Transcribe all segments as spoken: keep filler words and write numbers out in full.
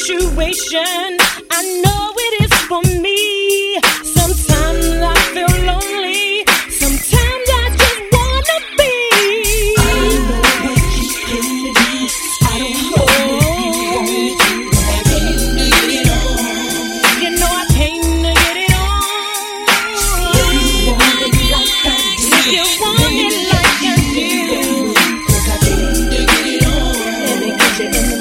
situation. I know it is for me. Sometimes I feel lonely. Sometimes I just wanna be. I don't know what you can do. I don't know what you want to do. I came to get it on. You know I came to get it on. If you want it like I do. If you want it like I do. 'Cause I came to get it on. Let me get you in the mood.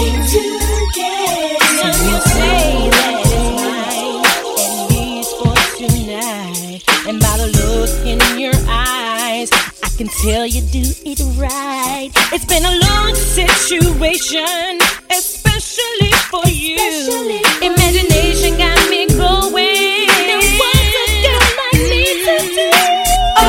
Some you say that it's mine, at least for tonight. And by the look in your eyes, I can tell you do it right. It's been a long situation, especially for you. Imagination got me going. Then what's a girl like me to do? Oh.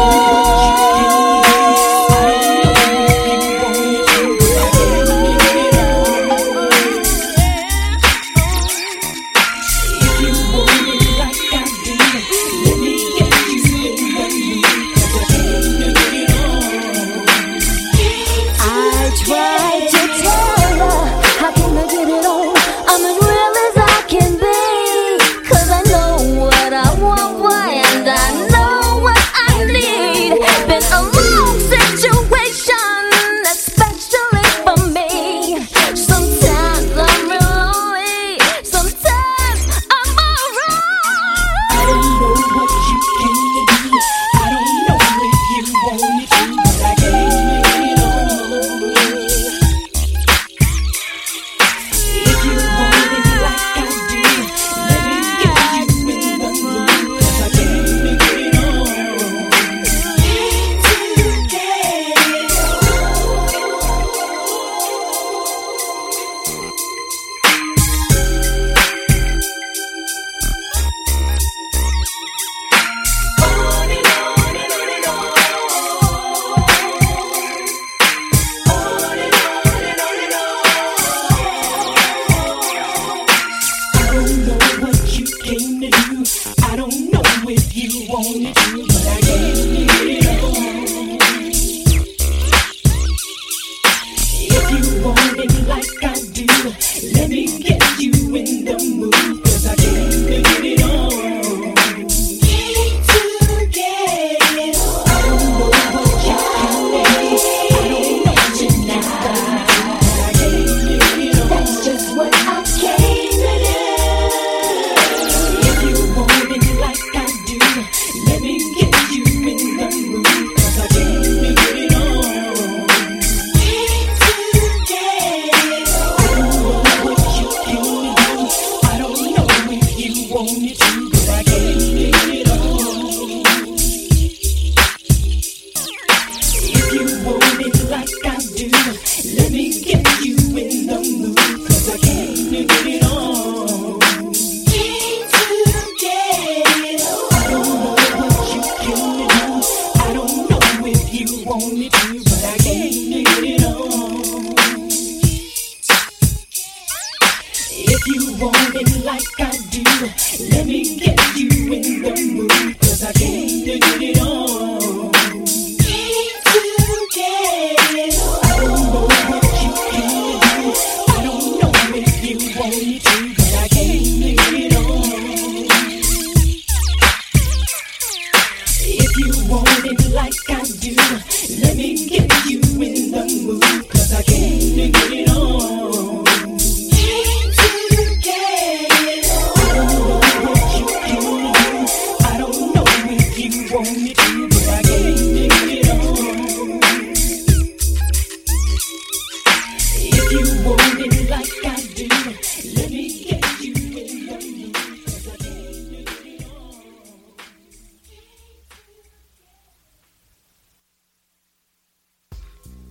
If you want it like I do, let me get you in the mood, 'cause I came to get it on.